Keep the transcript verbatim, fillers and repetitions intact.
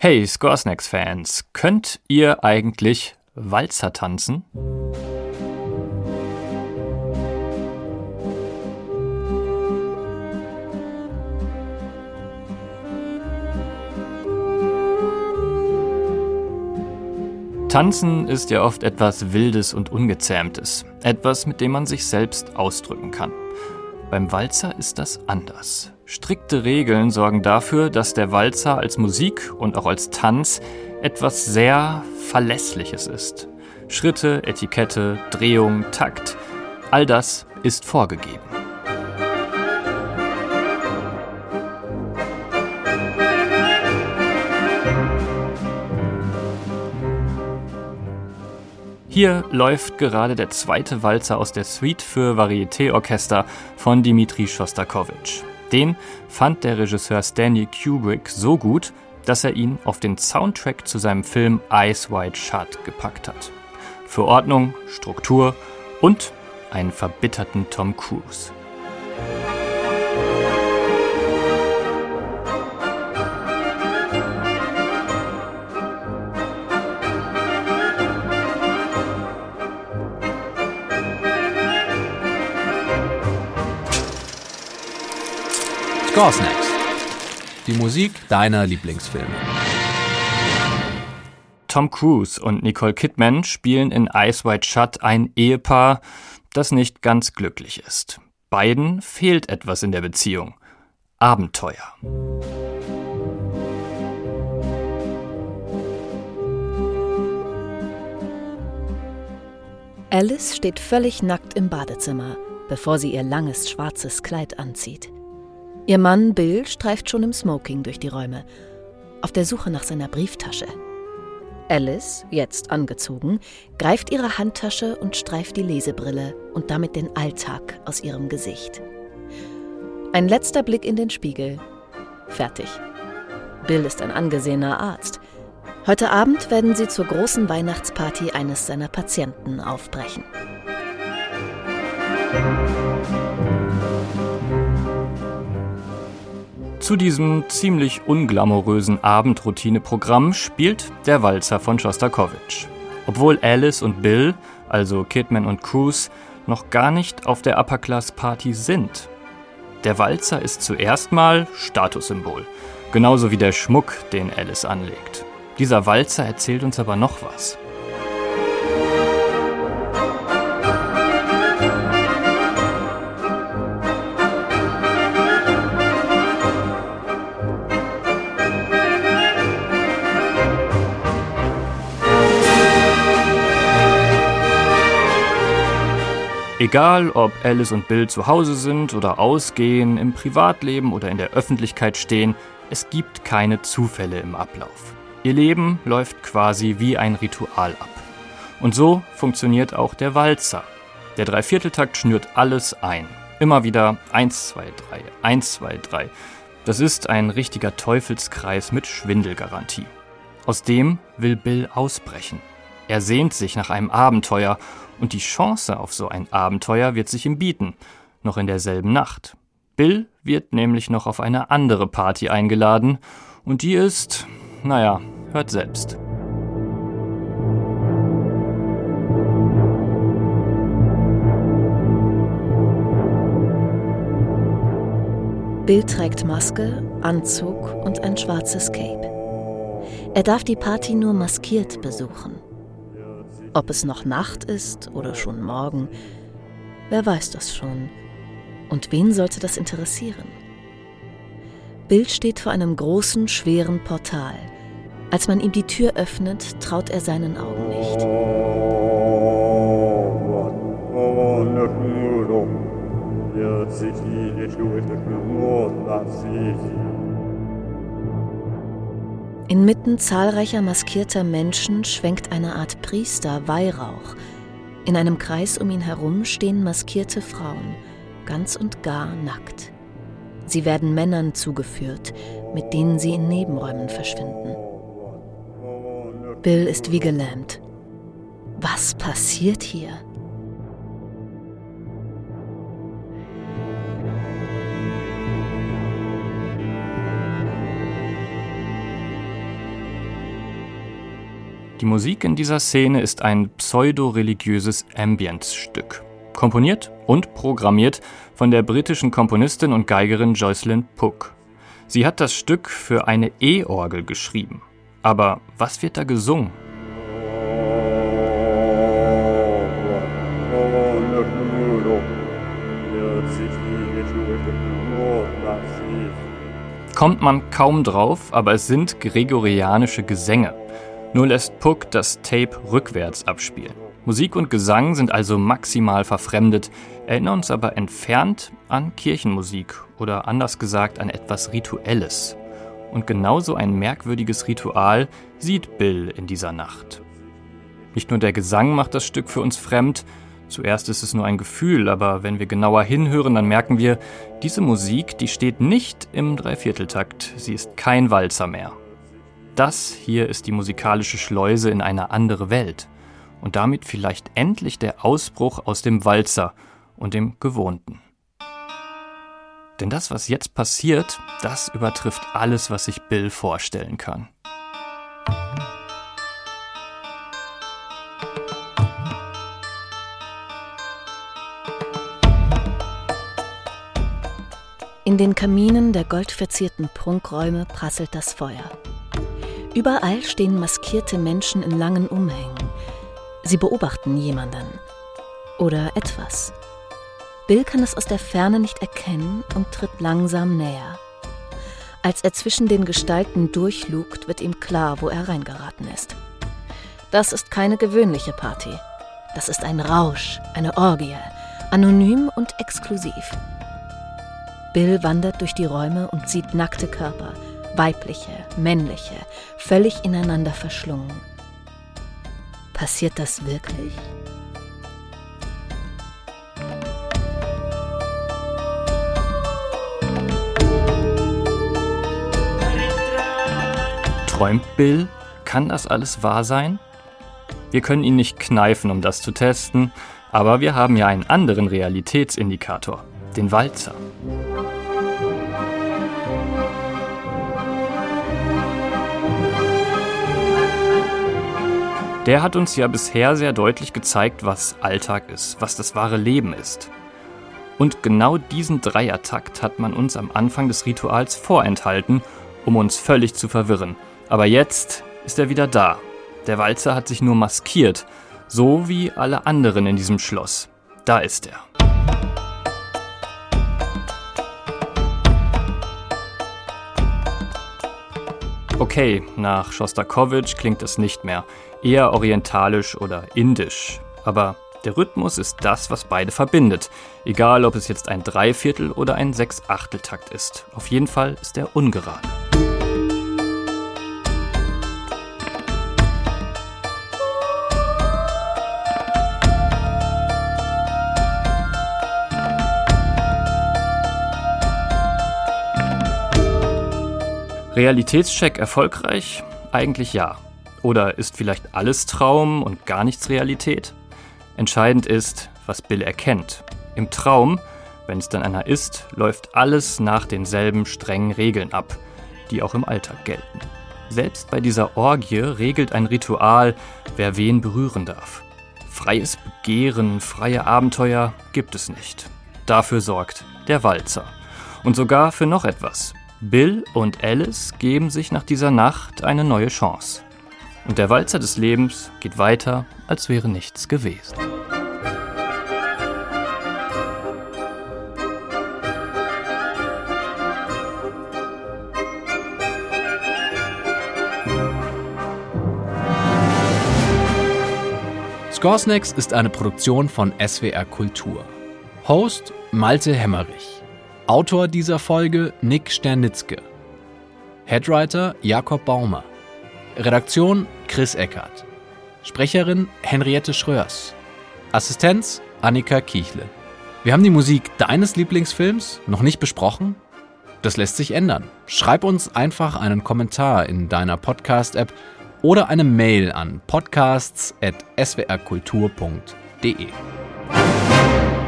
Hey Scoresnacks-Fans, könnt ihr eigentlich Walzer tanzen? Tanzen ist ja oft etwas Wildes und Ungezähmtes, etwas, mit dem man sich selbst ausdrücken kann. Beim Walzer ist das anders. Strikte Regeln sorgen dafür, dass der Walzer als Musik und auch als Tanz etwas sehr Verlässliches ist. Schritte, Etikette, Drehung, Takt, all das ist vorgegeben. Hier läuft gerade der zweite Walzer aus der Suite für Varieté-Orchester von Dmitri Schostakowitsch. Den fand der Regisseur Stanley Kubrick so gut, dass er ihn auf den Soundtrack zu seinem Film Eyes Wide Shut gepackt hat. Für Ordnung, Struktur und einen verbitterten Tom Cruise. Scoresnacks. Die Musik deiner Lieblingsfilme. Tom Cruise und Nicole Kidman spielen in Eyes Wide Shut ein Ehepaar, das nicht ganz glücklich ist. Beiden fehlt etwas in der Beziehung. Abenteuer. Alice steht völlig nackt im Badezimmer, bevor sie ihr langes schwarzes Kleid anzieht. Ihr Mann Bill streift schon im Smoking durch die Räume, auf der Suche nach seiner Brieftasche. Alice, jetzt angezogen, greift ihre Handtasche und streift die Lesebrille und damit den Alltag aus ihrem Gesicht. Ein letzter Blick in den Spiegel. Fertig. Bill ist ein angesehener Arzt. Heute Abend werden sie zur großen Weihnachtsparty eines seiner Patienten aufbrechen. Zu diesem ziemlich unglamourösen Abendroutine-Programm spielt der Walzer von Schostakowitsch. Obwohl Alice und Bill, also Kidman und Cruise, noch gar nicht auf der Upper-Class-Party sind. Der Walzer ist zuerst mal Statussymbol, genauso wie der Schmuck, den Alice anlegt. Dieser Walzer erzählt uns aber noch was. Egal, ob Alice und Bill zu Hause sind oder ausgehen, im Privatleben oder in der Öffentlichkeit stehen, es gibt keine Zufälle im Ablauf. Ihr Leben läuft quasi wie ein Ritual ab. Und so funktioniert auch der Walzer. Der Dreivierteltakt schnürt alles ein. Immer wieder eins, zwei, drei, eins, zwei, drei. Das ist ein richtiger Teufelskreis mit Schwindelgarantie. Aus dem will Bill ausbrechen. Er sehnt sich nach einem Abenteuer und die Chance auf so ein Abenteuer wird sich ihm bieten, noch in derselben Nacht. Bill wird nämlich noch auf eine andere Party eingeladen und die ist, naja, hört selbst. Bill trägt Maske, Anzug und ein schwarzes Cape. Er darf die Party nur maskiert besuchen. Ob es noch Nacht ist oder schon Morgen, wer weiß das schon. Und wen sollte das interessieren? Bill steht vor einem großen, schweren Portal. Als man ihm die Tür öffnet, traut er seinen Augen nicht. Inmitten zahlreicher maskierter Menschen schwenkt eine Art Priester Weihrauch. In einem Kreis um ihn herum stehen maskierte Frauen, ganz und gar nackt. Sie werden Männern zugeführt, mit denen sie in Nebenräumen verschwinden. Bill ist wie gelähmt. Was passiert hier? Die Musik in dieser Szene ist ein pseudo-religiöses Ambience-Stück. Komponiert und programmiert von der britischen Komponistin und Geigerin Jocelyn Pook. Sie hat das Stück für eine E-Orgel geschrieben. Aber was wird da gesungen? Kommt man kaum drauf, aber es sind gregorianische Gesänge. Nur lässt Pook das Tape rückwärts abspielen. Musik und Gesang sind also maximal verfremdet, erinnern uns aber entfernt an Kirchenmusik oder anders gesagt an etwas Rituelles. Und genauso ein merkwürdiges Ritual sieht Bill in dieser Nacht. Nicht nur der Gesang macht das Stück für uns fremd, zuerst ist es nur ein Gefühl, aber wenn wir genauer hinhören, dann merken wir, diese Musik, die steht nicht im Dreivierteltakt, sie ist kein Walzer mehr. Das hier ist die musikalische Schleuse in eine andere Welt und damit vielleicht endlich der Ausbruch aus dem Walzer und dem Gewohnten. Denn das, was jetzt passiert, das übertrifft alles, was sich Bill vorstellen kann. In den Kaminen der goldverzierten Prunkräume prasselt das Feuer. Überall stehen maskierte Menschen in langen Umhängen. Sie beobachten jemanden oder etwas. Bill kann es aus der Ferne nicht erkennen und tritt langsam näher. Als er zwischen den Gestalten durchlugt, wird ihm klar, wo er reingeraten ist. Das ist keine gewöhnliche Party. Das ist ein Rausch, eine Orgie, anonym und exklusiv. Bill wandert durch die Räume und sieht nackte Körper, weibliche, männliche, völlig ineinander verschlungen. Passiert das wirklich? Träumt Bill? Kann das alles wahr sein? Wir können ihn nicht kneifen, um das zu testen, aber wir haben ja einen anderen Realitätsindikator, den Walzer. Der hat uns ja bisher sehr deutlich gezeigt, was Alltag ist, was das wahre Leben ist. Und genau diesen Dreiertakt hat man uns am Anfang des Rituals vorenthalten, um uns völlig zu verwirren. Aber jetzt ist er wieder da. Der Walzer hat sich nur maskiert, so wie alle anderen in diesem Schloss. Da ist er. Okay, nach Schostakowitsch klingt es nicht mehr, eher orientalisch oder indisch. Aber der Rhythmus ist das, was beide verbindet, egal ob es jetzt ein Dreiviertel- oder ein Sechsachteltakt ist. Auf jeden Fall ist er ungerade. Realitätscheck erfolgreich? Eigentlich ja. Oder ist vielleicht alles Traum und gar nichts Realität? Entscheidend ist, was Bill erkennt. Im Traum, wenn es dann einer ist, läuft alles nach denselben strengen Regeln ab, die auch im Alltag gelten. Selbst bei dieser Orgie regelt ein Ritual, wer wen berühren darf. Freies Begehren, freie Abenteuer gibt es nicht. Dafür sorgt der Walzer. Und sogar für noch etwas. Bill und Alice geben sich nach dieser Nacht eine neue Chance. Und der Walzer des Lebens geht weiter, als wäre nichts gewesen. Scoresnacks ist eine Produktion von S W R Kultur. Host Malte Hemmerich. Autor dieser Folge Nick Sternitzke. Headwriter Jakob Baumer. Redaktion Chris Eckert. Sprecherin Henriette Schröers. Assistenz Annika Kiechle. Wir haben die Musik deines Lieblingsfilms noch nicht besprochen? Das lässt sich ändern. Schreib uns einfach einen Kommentar in deiner Podcast-App oder eine Mail an podcasts at s w r kultur punkt d e.